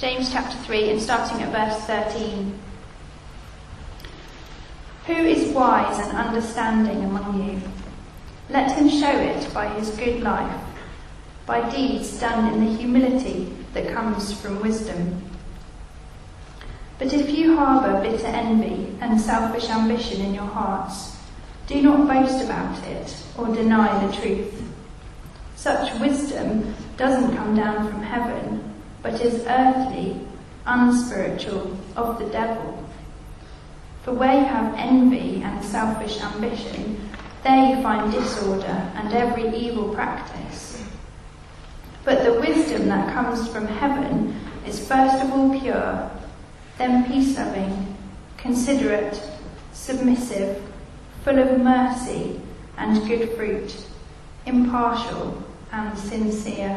James chapter 3 and starting at verse 13. Who is wise and understanding among you? Let him show it by his good life, by deeds done in the humility that comes from wisdom. But if you harbour bitter envy and selfish ambition in your hearts, do not boast about it or deny the truth. Such wisdom doesn't come down from heaven, but is earthly, unspiritual, of the devil. For where you have envy and selfish ambition, there you find disorder and every evil practice. But the wisdom that comes from heaven is first of all pure, then peace-loving, considerate, submissive, full of mercy and good fruit, impartial and sincere.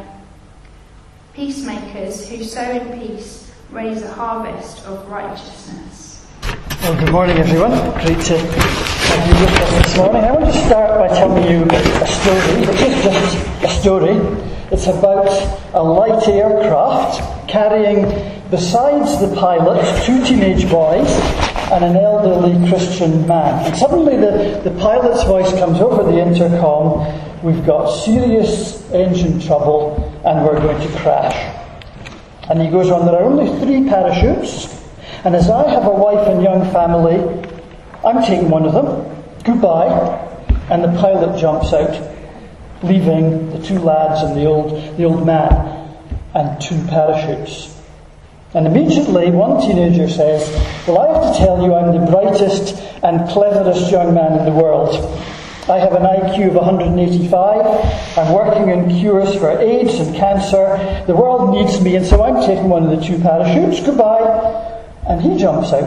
Peacemakers who sow in peace raise a harvest of righteousness. Well, good morning, everyone. Great to have you with us this morning. I want to start by telling you a story, which is just a story. It's about a light aircraft carrying, besides the pilot, 2 teenage boys and an elderly Christian man. And suddenly the pilot's voice comes over the intercom. We've got serious engine trouble and we're going to crash. And he goes on, there are only 3 parachutes, and as I have a wife and young family, I'm taking one of them. Goodbye. And the pilot jumps out, leaving the 2 lads and the old man and 2 parachutes. And immediately one teenager says, well, I have to tell you I'm the brightest and cleverest young man in the world. I have an IQ of 185. I'm working on cures for AIDS and cancer. The world needs me, and so I'm taking one of the 2 parachutes. Goodbye. And he jumps out.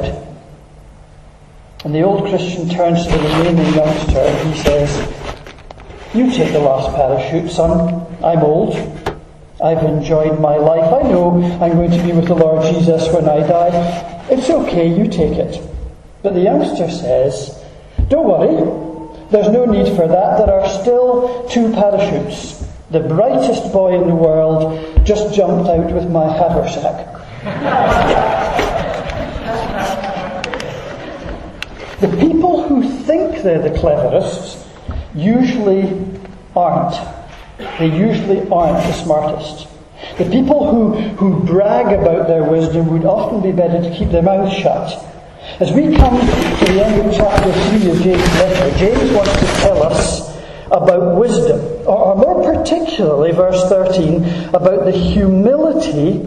And the old Christian turns to the remaining youngster and he says, you take the last parachute, son. I'm old. I've enjoyed my life. I know I'm going to be with the Lord Jesus when I die. It's okay, you take it. But the youngster says, don't worry. There's no need for that. There are still 2 parachutes. The brightest boy in the world just jumped out with my haversack. The people who think they're the cleverest usually aren't. They usually aren't the smartest. The people who brag about their wisdom would often be better to keep their mouths shut. As we come to the end of chapter 3 of James' letter, James wants to tell us about wisdom, or more particularly, verse 13, about the humility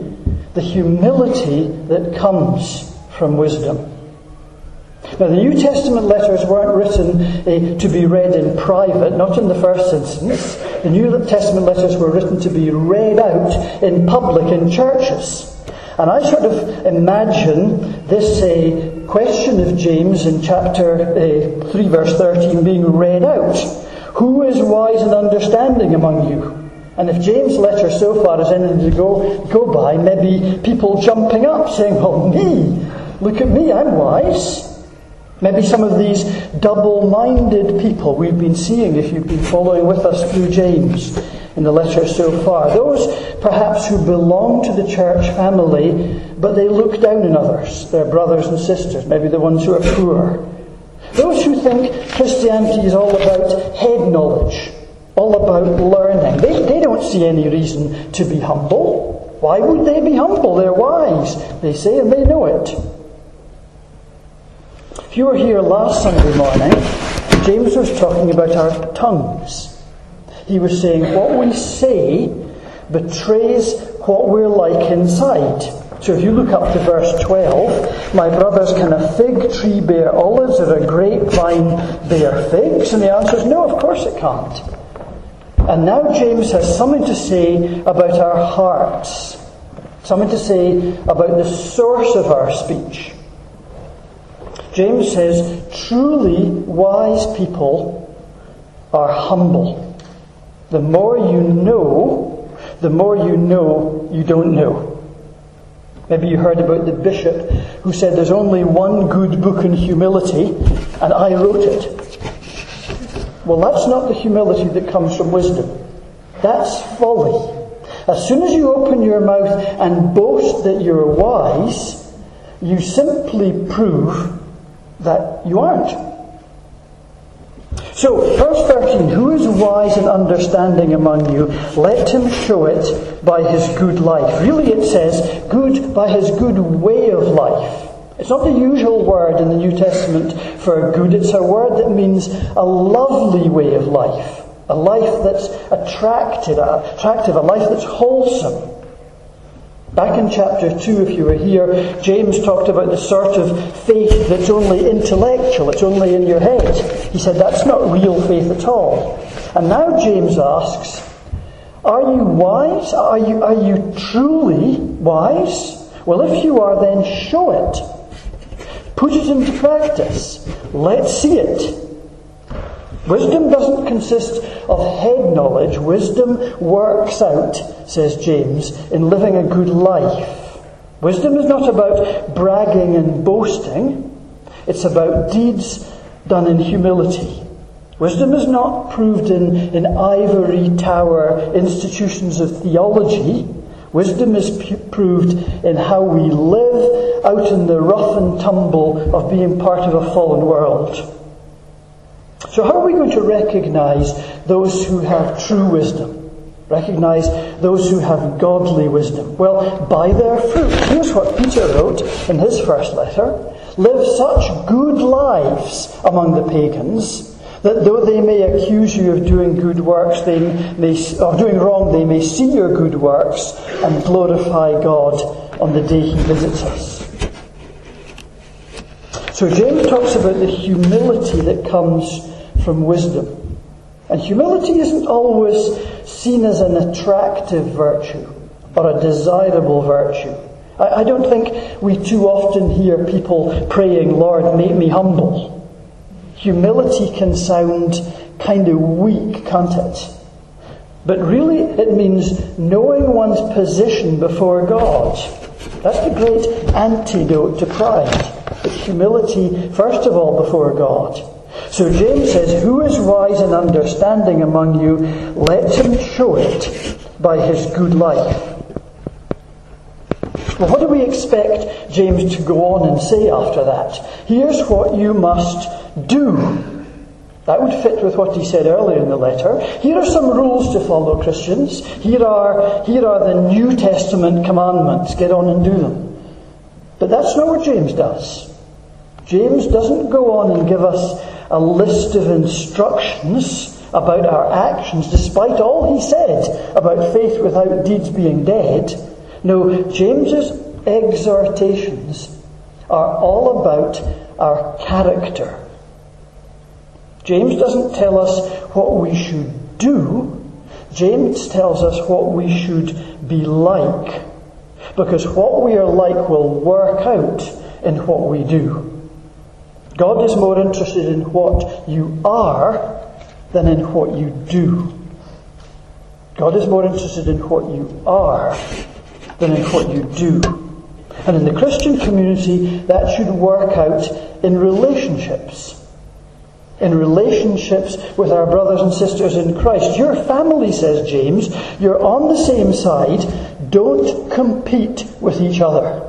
that comes from wisdom. Now, the New Testament letters weren't written to be read in private, not in the first instance. The New Testament letters were written to be read out in public in churches. And I sort of imagine this question of James in chapter 3, verse 13 being read out. Who is wise and understanding among you? And if James' letter so far has anything to go by, maybe people jumping up saying, well, me, look at me, I'm wise. Maybe some of these double-minded people we've been seeing, if you've been following with us through James in the letter so far. Those perhaps who belong to the church family, but they look down on others, their brothers and sisters, maybe the ones who are poor. Those who think Christianity is all about head knowledge, all about learning. They don't see any reason to be humble. Why would they be humble? They're wise, they say, and they know it. If you were here last Sunday morning, James was talking about our tongues. He was saying what we say betrays what we're like inside. So if you look up to verse 12, my brothers, can a fig tree bear olives or a grapevine bear figs? And the answer is no, of course it can't. And now James has something to say about our hearts, something to say about the source of our speech. James says, truly wise people are humble. The more you know you don't know. Maybe you heard about the bishop who said there's only one good book in humility, and I wrote it. Well, that's not the humility that comes from wisdom. That's folly. As soon as you open your mouth and boast that you're wise, you simply prove that you aren't. So, verse 13, who is wise and understanding among you? Let him show it by his good life. Really it says, good by his good way of life. It's not the usual word in the New Testament for good. It's a word that means a lovely way of life. A life that's attractive, a life that's wholesome. Back in chapter 2, if you were here, James talked about the sort of faith that's only intellectual, it's only in your head. He said that's not real faith at all. And now James asks, are you wise? Are you truly wise? Well, if you are, then show it. Put it into practice. Let's see it. Wisdom doesn't consist of head knowledge. Wisdom works out, says James, in living a good life. Wisdom is not about bragging and boasting. It's about deeds done in humility. Wisdom is not proved in ivory tower institutions of theology. Wisdom is proved in how we live out in the rough and tumble of being part of a fallen world. So how are we going to recognize those who have true wisdom? Recognize those who have godly wisdom? Well, by their fruit. Here's what Peter wrote in his first letter. Live such good lives among the pagans that though they may accuse you of doing good works, of doing wrong, they may see your good works and glorify God on the day he visits us. So James talks about the humility that comes from wisdom. And humility isn't always seen as an attractive virtue or a desirable virtue. I don't think we too often hear people praying, Lord, make me humble. Humility can sound kind of weak, can't it? But really it means knowing one's position before God. That's the great antidote to pride. It's humility, first of all, before God. So James says, who is wise and understanding among you? Let him show it by his good life. Well, what do we expect James to go on and say after that? Here's what you must do. That would fit with what he said earlier in the letter. Here are some rules to follow, Christians. Here are the New Testament commandments. Get on and do them. But that's not what James does. James doesn't go on and give us a list of instructions about our actions, despite all he said about faith without deeds being dead. No, James's exhortations are all about our character. James doesn't tell us what we should do. James tells us what we should be like. Because what we are like will work out in what we do. God is more interested in what you are than in what you do. God is more interested in what you are than in what you do. And in the Christian community, that should work out in relationships. In relationships with our brothers and sisters in Christ. Your family, says James, you're on the same side. Don't compete with each other.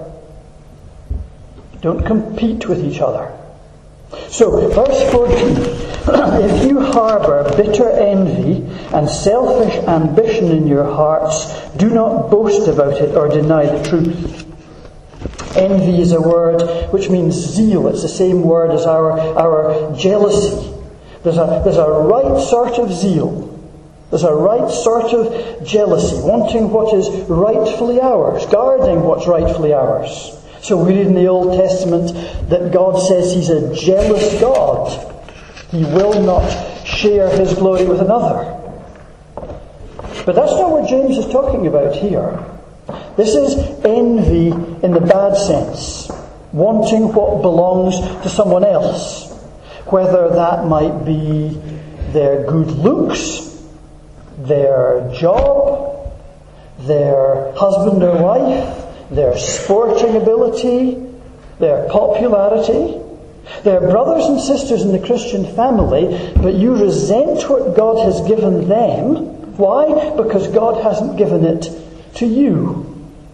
Don't compete with each other. So, verse 14, if you harbour bitter envy and selfish ambition in your hearts, do not boast about it or deny the truth. Envy is a word which means zeal. It's the same word as our jealousy. There's a right sort of zeal. There's a right sort of jealousy, wanting what is rightfully ours, guarding what's rightfully ours. So we read in the Old Testament that God says he's a jealous God. He will not share his glory with another. But that's not what James is talking about here. This is envy in the bad sense. Wanting what belongs to someone else. Whether that might be their good looks, their job, their husband or wife, their sporting ability, their popularity. They're brothers and sisters in the Christian family, but you resent what God has given them. Why? Because God hasn't given it to you.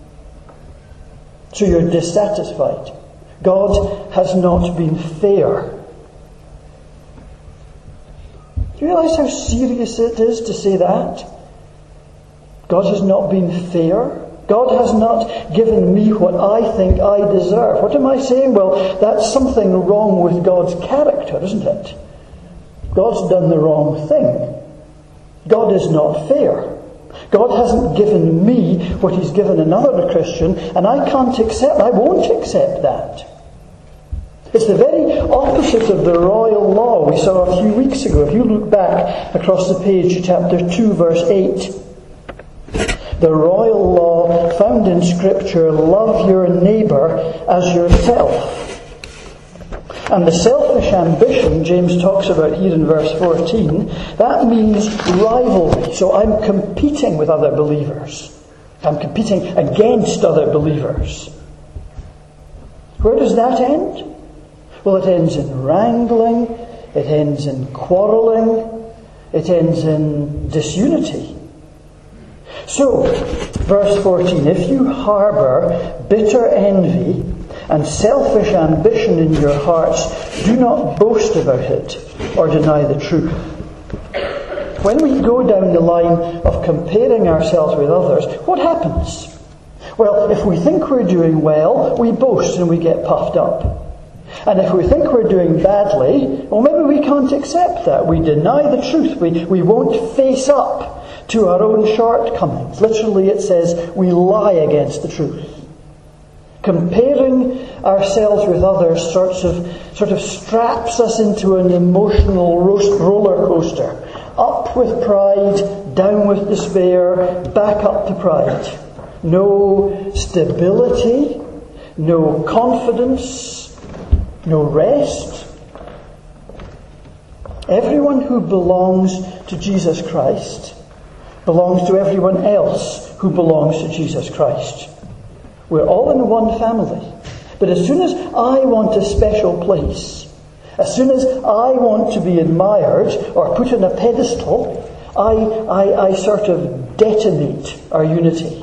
So you're dissatisfied. God has not been fair. Do you realise how serious it is to say that? God has not been fair. God has not given me what I think I deserve. What am I saying? Well, that's something wrong with God's character, isn't it? God's done the wrong thing. God is not fair. God hasn't given me what He's given another Christian, and I won't accept that. It's the very opposite of the royal law we saw a few weeks ago. If you look back across the page to chapter 2, verse 8, the royal law found in Scripture, love your neighbour as yourself. And the selfish ambition James talks about here in verse 14, that means rivalry. So I'm competing with other believers. I'm competing against other believers. Where does that end? Well, it ends in wrangling, it ends in quarrelling, it ends in disunity. So, verse 14, if you harbour bitter envy and selfish ambition in your hearts, do not boast about it or deny the truth. When we go down the line of comparing ourselves with others, what happens? Well, if we think we're doing well, we boast and we get puffed up. And if we think we're doing badly, well, maybe we can't accept that. We deny the truth. We won't face up to our own shortcomings. Literally, it says we lie against the truth. Comparing ourselves with others sort of straps us into an emotional roller coaster. Up with pride, down with despair, back up to pride. No stability, no confidence, no rest. Everyone who belongs to Jesus Christ belongs to everyone else who belongs to Jesus Christ. We're all in one family. But as soon as I want a special place, as soon as I want to be admired or put on a pedestal, I sort of detonate our unity.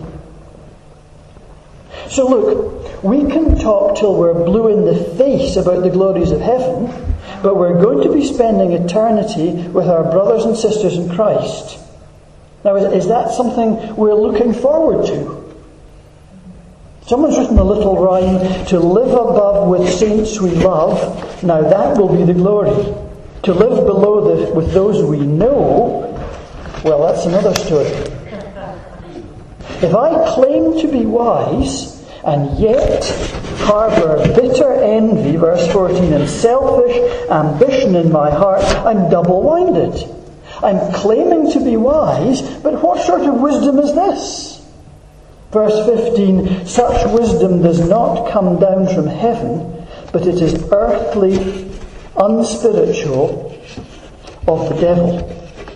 So look, we can talk till we're blue in the face about the glories of heaven, but we're going to be spending eternity with our brothers and sisters in Christ. Now, is that something we're looking forward to? Someone's written a little rhyme, to live above with saints we love, now that will be the glory. To live below with those we know, well, that's another story. If I claim to be wise, and yet harbour bitter envy, verse 14, and selfish ambition in my heart, I'm double-minded. I'm claiming to be wise, but what sort of wisdom is this? Verse 15, such wisdom does not come down from heaven, but it is earthly, unspiritual, of the devil.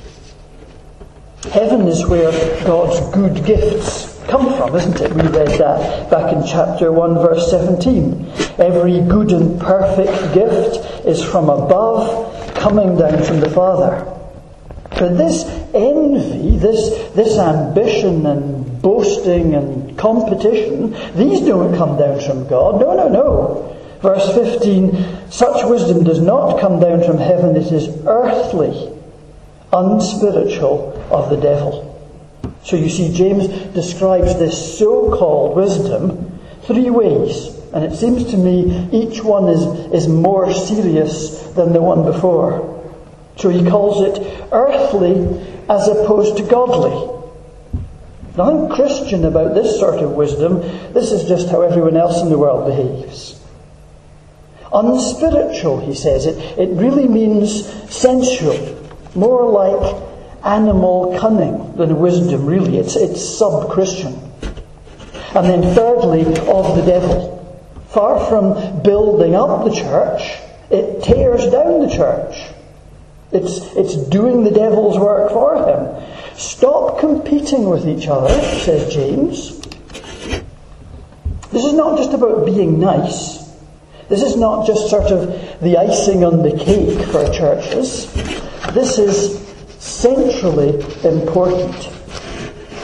Heaven is where God's good gifts come from, isn't it? We read that back in chapter 1, verse 17. Every good and perfect gift is from above, coming down from the Father. But this envy, this ambition and boasting and competition, these don't come down from God. No. Verse 15, such wisdom does not come down from heaven. It is earthly, unspiritual, of the devil. So you see, James describes this so-called wisdom 3 ways. And it seems to me each one is more serious than the one before. So he calls it earthly as opposed to godly. Nothing Christian about this sort of wisdom. This is just how everyone else in the world behaves. Unspiritual, he says. It really means sensual. More like animal cunning than wisdom, really. It's sub-Christian. And then thirdly, of the devil. Far from building up the church, it tears down the church. It's doing the devil's work for him. Stop competing with each other, says James. This is not just about being nice. This is not just sort of the icing on the cake for churches. This is centrally important.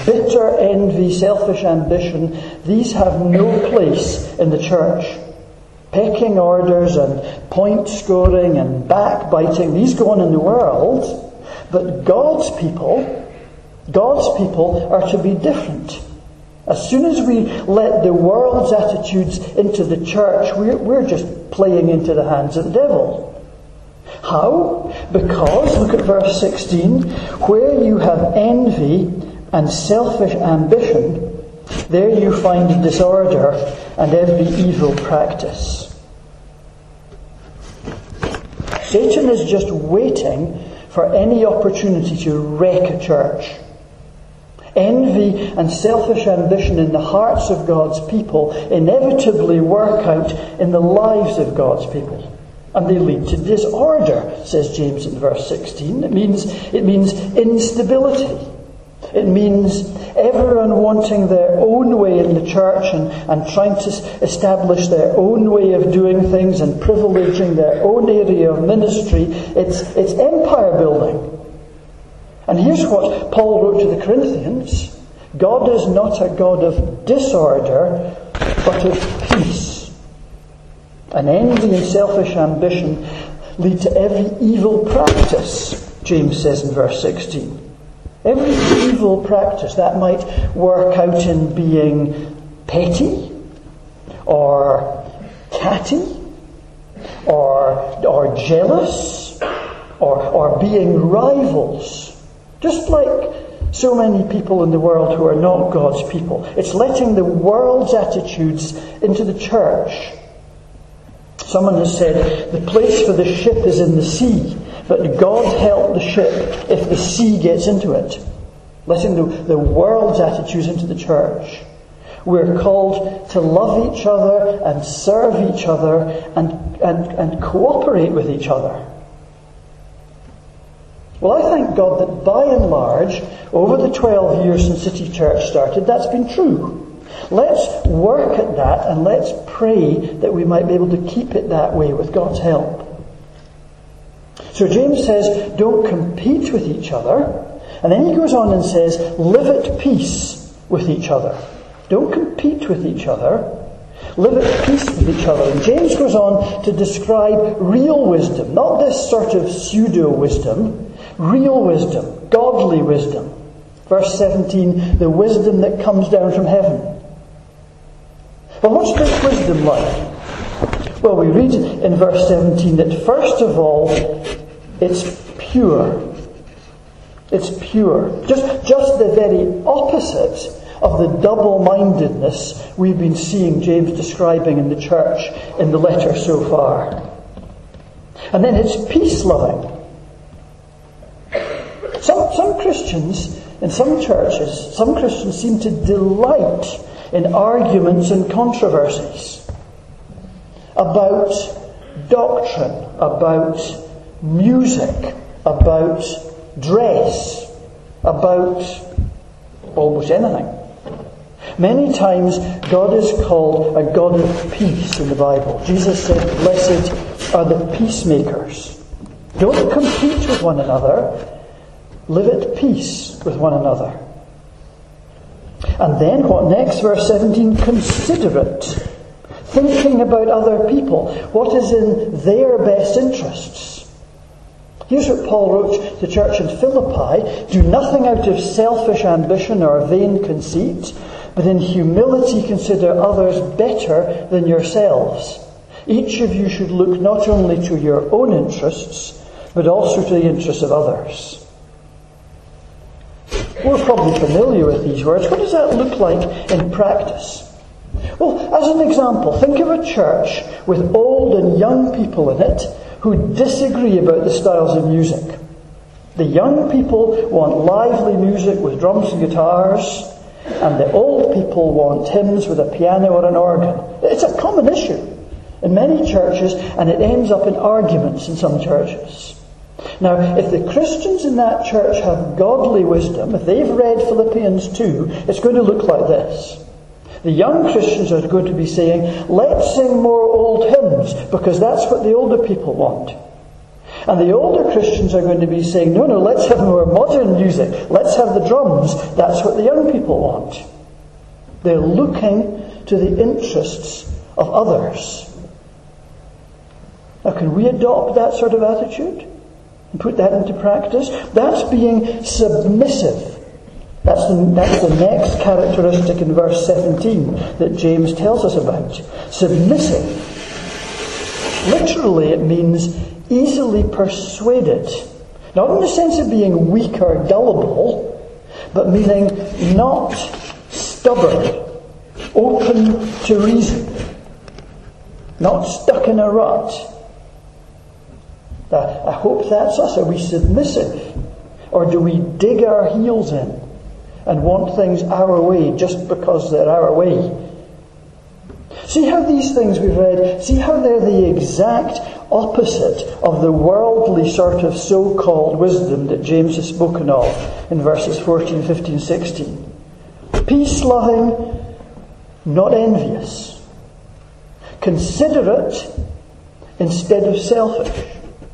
bitter envy, selfish ambition, these have no place in the church. Pecking orders and point scoring and backbiting, these go on in the world, but God's people are to be different. As soon as we let the world's attitudes into the church, we're just playing into the hands of the devil. How? Because, look at verse 16, where you have envy and selfish ambition, there you find disorder and every evil practice. Satan is just waiting for any opportunity to wreck a church. Envy and selfish ambition in the hearts of God's people inevitably work out in the lives of God's people. And they lead to disorder, says James in verse 16. It means instability. It means everyone wanting their own way in the church and trying to establish their own way of doing things and privileging their own area of ministry. It's empire building. And here's what Paul wrote to the Corinthians. God is not a God of disorder, but of peace. And envy and selfish ambition lead to every evil practice, James says in verse 16. Every evil practice that might work out in being petty, or catty, or jealous, or being rivals. Just like so many people in the world who are not God's people. It's letting the world's attitudes into the church. Someone has said, the place for the ship is in the sea, but God help the ship if the sea gets into it. Letting the world's attitudes into the church. We're called to love each other and serve each other and cooperate with each other. Well, I thank God that by and large, over the 12 years since City Church started, that's been true. Let's work at that and let's pray that we might be able to keep it that way with God's help. So James says, don't compete with each other. And then he goes on and says, live at peace with each other. Don't compete with each other. Live at peace with each other. And James goes on to describe real wisdom, not this sort of pseudo-wisdom, real wisdom, godly wisdom. Verse 17, the wisdom that comes down from heaven. Well, what's this wisdom like? Well, we read in verse 17 that first of all, it's pure. It's pure. Just the very opposite of the double-mindedness we've been seeing James describing in the church in the letter so far. And then it's peace-loving. Some Christians, in some churches, some Christians seem to delight in arguments and controversies about doctrine, about music, about dress, about almost anything. Many times God is called a God of peace in the Bible. Jesus said, blessed are the peacemakers. Don't compete with one another. Live at peace with one another. And then what next? Verse 17, considerate. Thinking about other people. What is in their best interests? Here's what Paul wrote to the church in Philippi. Do nothing out of selfish ambition or vain conceit, but in humility consider others better than yourselves. Each of you should look not only to your own interests, but also to the interests of others. We're probably familiar with these words. What does that look like in practice? Well, as an example, think of a church with old and young people in it who disagree about the styles of music. The young people want lively music with drums and guitars, and the old people want hymns with a piano or an organ. It's a common issue in many churches, and it ends up in arguments in some churches. Now, if the Christians in that church have godly wisdom, if they've read Philippians 2, it's going to look like this. The young Christians are going to be saying, let's sing more old hymns, because that's what the older people want. And the older Christians are going to be saying, no, let's have more modern music. Let's have the drums. That's what the young people want. They're looking to the interests of others. Now, can we adopt that sort of attitude and put that into practice? That's being submissive. That's the next characteristic in verse 17 that James tells us about. Submissive. Literally, it means easily persuaded. Not in the sense of being weak or gullible, but meaning not stubborn, open to reason, not stuck in a rut. I hope that's us. Are we submissive? Or do we dig our heels in and want things our way just because they're our way? See how these things we've read, see how they're the exact opposite of the worldly sort of so-called wisdom that James has spoken of in verses 14, 15, 16. Peace-loving, not envious. Considerate instead of selfish.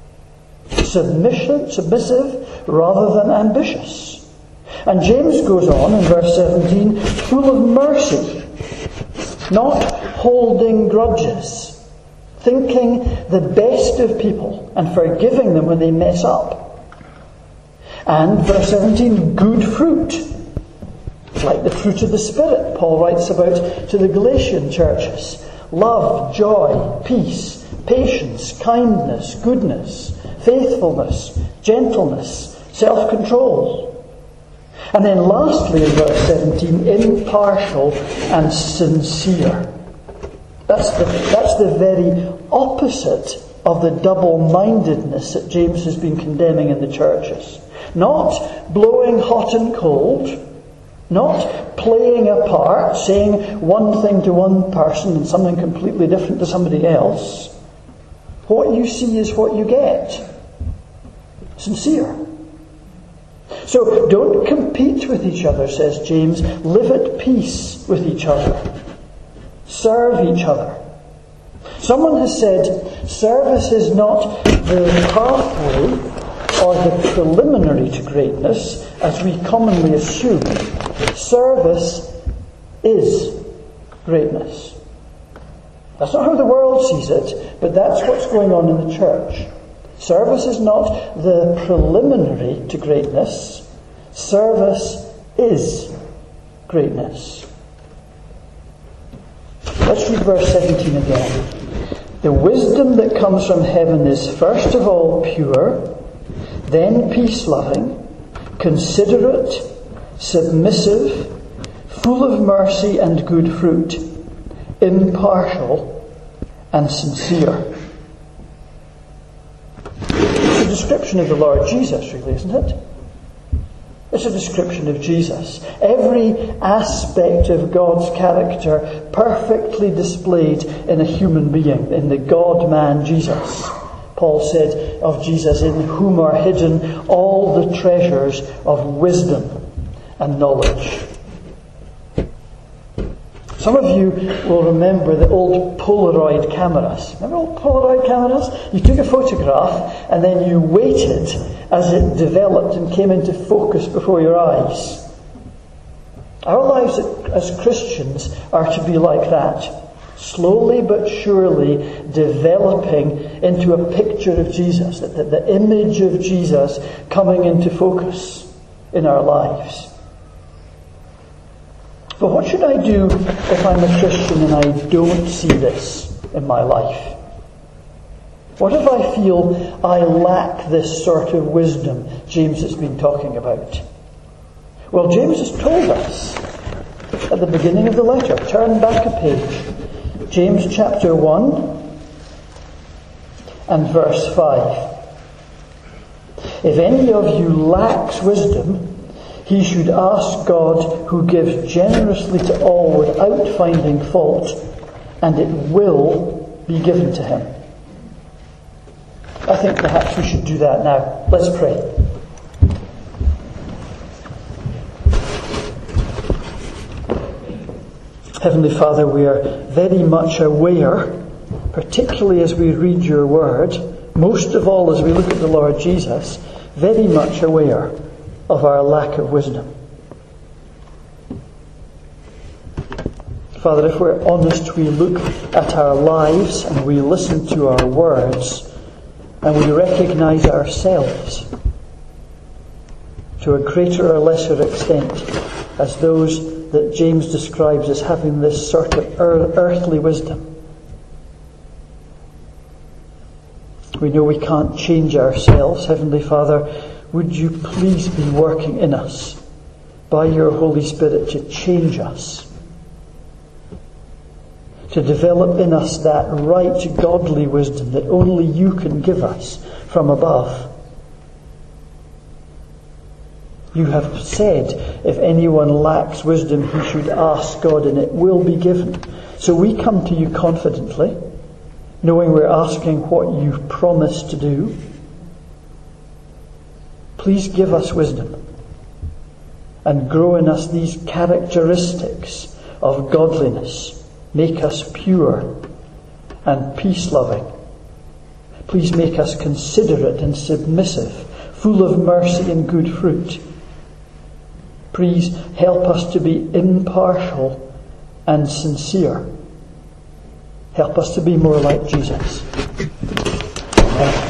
Submissive rather than ambitious. And James goes on in verse 17, full of mercy, not holding grudges, thinking the best of people and forgiving them when they mess up. And verse 17, good fruit, like the fruit of the Spirit Paul writes about to the Galatian churches. Love, joy, peace, patience, kindness, goodness, faithfulness, gentleness, self-control. And then lastly in verse 17, impartial and sincere. That's the very opposite of the double-mindedness that James has been condemning in the churches. Not blowing hot and cold, not playing a part, saying one thing to one person and something completely different to somebody else. What you see is what you get. Sincere. So don't compete with each other, says James. Live at peace with each other. Serve each other. Someone has said, service is not the pathway or the preliminary to greatness, as we commonly assume. Service is greatness. That's not how the world sees it, but that's what's going on in the church. Service is not the preliminary to greatness. Service is greatness. Let's read verse 17 again. The wisdom that comes from heaven is first of all pure, then peace-loving, considerate, submissive, full of mercy and good fruit, impartial and sincere. It's a description of the Lord Jesus, really, isn't it? It's a description of Jesus. Every aspect of God's character perfectly displayed in a human being, in the God-man Jesus. Paul said of Jesus, in whom are hidden all the treasures of wisdom and knowledge. Some of you will remember the old Polaroid cameras. Remember old Polaroid cameras? You took a photograph and then you waited as it developed and came into focus before your eyes. Our lives as Christians are to be like that. Slowly but surely developing into a picture of Jesus, the image of Jesus coming into focus in our lives. But what should I do if I'm a Christian and I don't see this in my life? What if I feel I lack this sort of wisdom James has been talking about? Well, James has told us at the beginning of the letter. Turn back a page. James chapter 1 and verse 5. If any of you lacks wisdom, he should ask God, who gives generously to all without finding fault, and it will be given to him. I think perhaps we should do that now. Let's pray. Heavenly Father, we are very much aware, particularly as we read your word, most of all as we look at the Lord Jesus, very much aware of our lack of wisdom. Father, if we're honest, we look at our lives and we listen to our words and we recognise ourselves to a greater or lesser extent as those that James describes as having this sort of earthly wisdom. We know we can't change ourselves. Heavenly Father, would you please be working in us by your Holy Spirit to change us, to develop in us that right godly wisdom that only you can give us from above. You have said, if anyone lacks wisdom, he should ask God and it will be given. So we come to you confidently, knowing we're asking what you've promised to do. Please give us wisdom and grow in us these characteristics of godliness. Make us pure and peace-loving. Please make us considerate and submissive, full of mercy and good fruit. Please help us to be impartial and sincere. Help us to be more like Jesus. Amen.